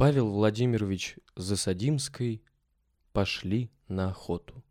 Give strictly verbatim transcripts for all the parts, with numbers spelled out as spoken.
Павел Владимирович Засадимский пошли на охоту.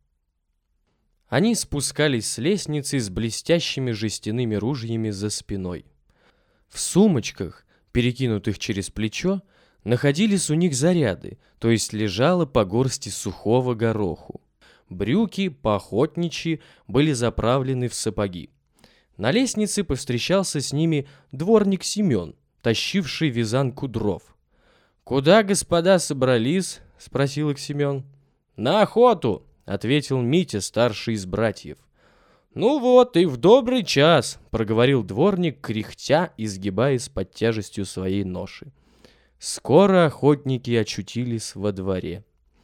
Они спускались с лестницы с блестящими жестяными ружьями за спиной. В сумочках, перекинутых через плечо, находились у них заряды, то есть лежало по горсти сухого гороху. Брюки по-охотничьи были заправлены в сапоги. На лестнице повстречался с ними дворник Семен, тащивший вязанку дров. «Куда, господа, собрались?» — спросил их Семен. «На охоту!» — ответил Митя, старший из братьев. «Ну вот и в добрый час!» — проговорил дворник, кряхтя и сгибаясь под тяжестью своей ноши. Скоро охотники очутились во дворе.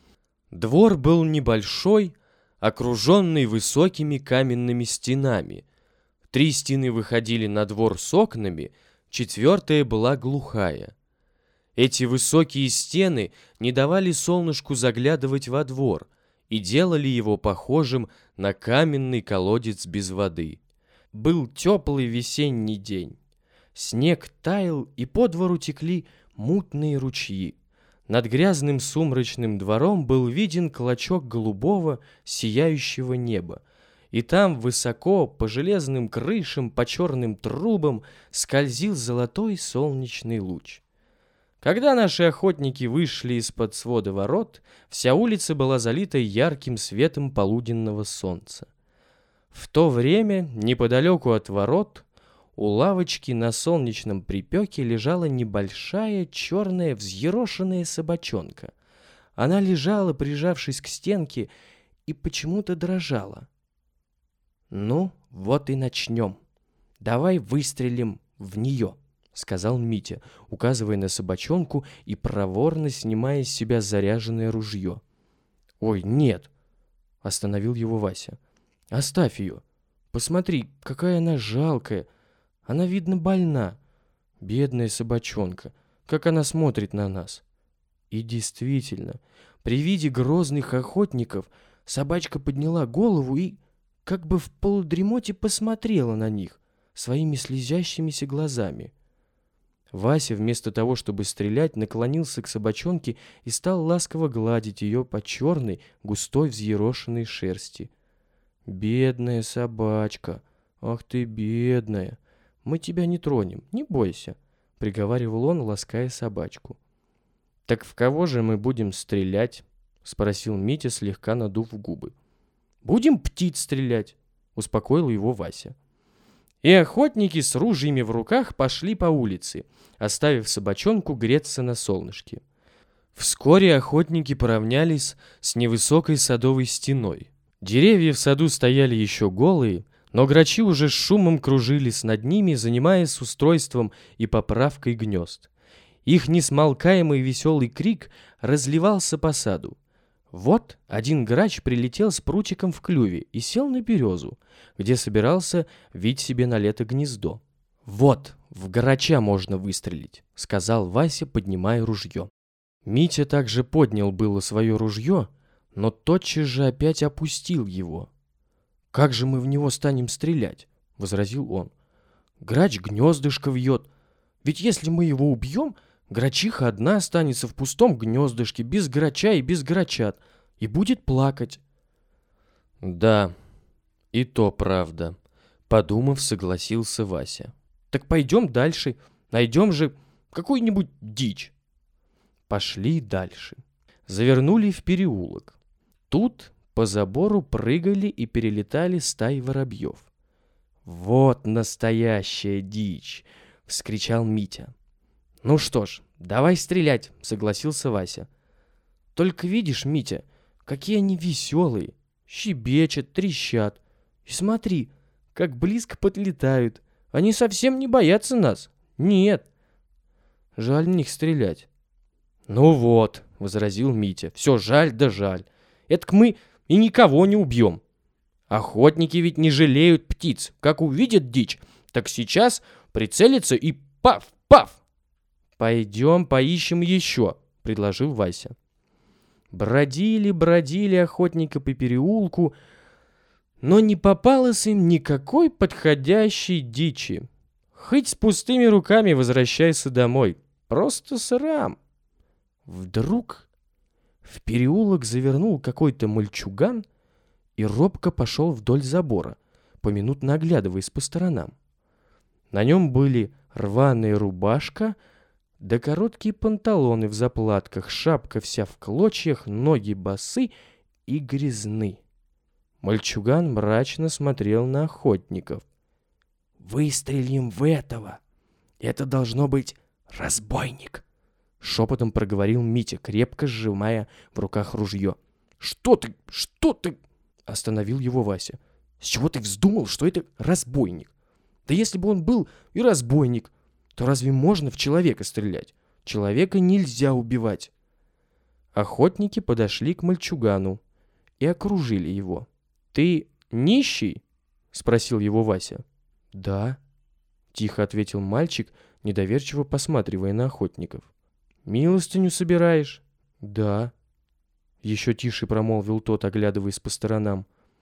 Двор был небольшой, окруженный высокими каменными стенами. Три стены выходили на двор с окнами, четвертая была глухая. Эти высокие стены не давали солнышку заглядывать во двор и делали его похожим на каменный колодец без воды. Был теплый весенний день. Снег таял, и по двору текли мутные ручьи. Над грязным сумрачным двором был виден клочок голубого сияющего неба, и там высоко по железным крышам, по черным трубам скользил золотой солнечный луч. Когда наши охотники вышли из-под свода ворот, вся улица была залита ярким светом полуденного солнца. В то время, неподалеку от ворот, у лавочки на солнечном припеке лежала небольшая черная взъерошенная собачонка. Она лежала, прижавшись к стенке, и почему-то дрожала. «Ну, вот и начнем. Давай выстрелим в нее», — сказал Митя, указывая на собачонку и проворно снимая с себя заряженное ружье. «Ой, нет!» — остановил его Вася. «Оставь ее. Посмотри, какая она жалкая. Она, видно, больна. Бедная собачонка, как она смотрит на нас». И действительно, при виде грозных охотников собачка подняла голову и, как бы в полудремоте, посмотрела на них своими слезящимися глазами. Вася, вместо того, чтобы стрелять, наклонился к собачонке и стал ласково гладить ее по черной, густой взъерошенной шерсти. «Бедная собачка! Ах ты, бедная! Мы тебя не тронем, не бойся!» — приговаривал он, лаская собачку. «Так в кого же мы будем стрелять?» — спросил Митя, слегка надув губы. «Будем птиц стрелять!» — успокоил его Вася. И охотники с ружьями в руках пошли по улице, оставив собачонку греться на солнышке. Вскоре охотники поравнялись с невысокой садовой стеной. Деревья в саду стояли еще голые, но грачи уже с шумом кружились над ними, занимаясь устройством и поправкой гнезд. Их несмолкаемый веселый крик разливался по саду. Вот один грач прилетел с прутиком в клюве и сел на березу, где собирался вить себе на лето гнездо. «Вот, в грача можно выстрелить», — сказал Вася, поднимая ружье. Митя также поднял было свое ружье, но тотчас же опять опустил его. «Как же мы в него станем стрелять?» — возразил он. «Грач гнездышко вьет. Ведь если мы его убьем, грачиха одна останется в пустом гнездышке, без грача и без грачат, и будет плакать». «Да, и то правда», — подумав, согласился Вася. «Так пойдем дальше, найдем же какую-нибудь дичь». Пошли дальше. Завернули в переулок. Тут по забору прыгали и перелетали стаи воробьев. «Вот настоящая дичь!» — вскричал Митя. «Ну что ж, давай стрелять», — согласился Вася. «Только видишь, Митя, какие они веселые, щебечут, трещат. И смотри, как близко подлетают. Они совсем не боятся нас. Нет. Жаль на них стрелять». «Ну вот», — возразил Митя, — «все жаль да жаль. Этак мы и никого не убьем. Охотники ведь не жалеют птиц. Как увидят дичь, так сейчас прицелятся и паф-паф». «Пойдем поищем еще», — предложил Вася. Бродили, бродили охотники по переулку, но не попалось им никакой подходящей дичи. Хоть с пустыми руками возвращайся домой. Просто срам. Вдруг в переулок завернул какой-то мальчуган и робко пошел вдоль забора, поминутно оглядываясь по сторонам. На нем были рваная рубашка да короткие панталоны в заплатках, шапка вся в клочьях, ноги босы и грязны. Мальчуган мрачно смотрел на охотников. «Выстрелим в этого! Это должно быть разбойник!» Шепотом проговорил Митя, крепко сжимая в руках ружье. «Что ты? Что ты?» Остановил его Вася. «С чего ты вздумал, что это разбойник? Да если бы он был и разбойник, то разве можно в человека стрелять? Человека нельзя убивать!» Охотники подошли к мальчугану и окружили его. «Ты нищий?» — спросил его Вася. «Да», — тихо ответил мальчик, недоверчиво посматривая на охотников. «Милостыню собираешь?» «Да», — еще тише промолвил тот, оглядываясь по сторонам.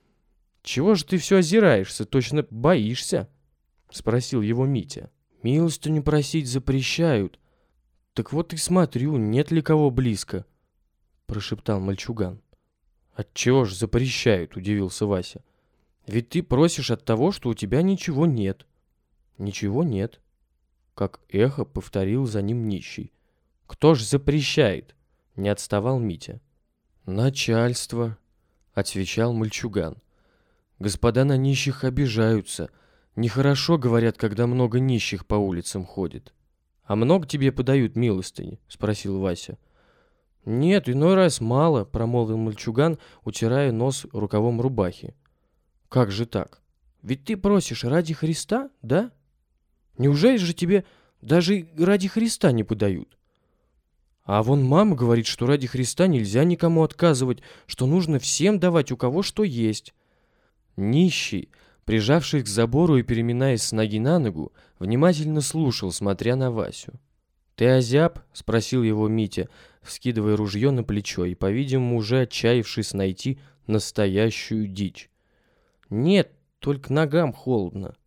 «Чего же ты все озираешься, точно боишься?» — спросил его Митя. «Милостыню просить запрещают. Так вот и смотрю, нет ли кого близко», — прошептал мальчуган. «Отчего ж запрещают?» — удивился Вася. «Ведь ты просишь от того, что у тебя ничего нет». «Ничего нет», — как эхо повторил за ним нищий. «Кто ж запрещает?» — не отставал Митя. «Начальство», — отвечал мальчуган. «Господа на нищих обижаются. Нехорошо, говорят, когда много нищих по улицам ходит». «А много тебе подают милостыни?» — спросил Вася. «Нет, иной раз мало», — промолвил мальчуган, утирая нос рукавом рубахи. «Как же так? Ведь ты просишь ради Христа, да? Неужели же тебе даже ради Христа не подают? А вон мама говорит, что ради Христа нельзя никому отказывать, что нужно всем давать, у кого что есть». Нищий, прижавшись к забору и переминаясь с ноги на ногу, внимательно слушал, смотря на Васю. «Ты озяб?» — спросил его Митя, вскидывая ружье на плечо и, по-видимому, уже отчаявшись найти настоящую дичь. «Нет, только ногам холодно».